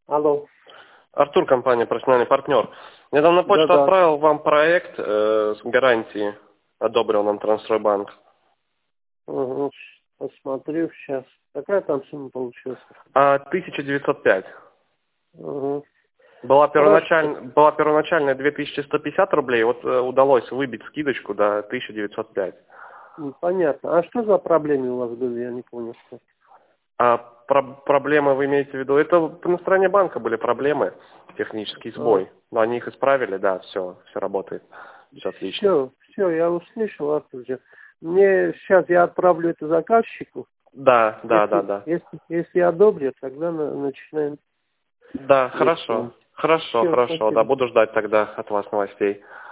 Алло. Артур, компания «Профессиональный партнер». Недавно на почту Да-да. отправил вам проект с гарантией. Одобрил нам Транстройбанк. Угу. Посмотрю сейчас. Какая там сумма получилась? 1905. Угу. Была Хорошо. первоначальная 2150 рублей. Вот удалось выбить скидочку до 1905. Понятно. А что за проблемы у вас были? Я не понял. Проблемы вы имеете в виду? Это на стороне банка были проблемы, технический сбой. Но они их исправили, да, все работает. Все отлично. Все, я услышал, Артур. Мне сейчас я отправлю это заказчику. Да. Если одобрят, тогда начинаем Да, действовать. хорошо, Все, да, спасибо. буду ждать тогда от вас новостей.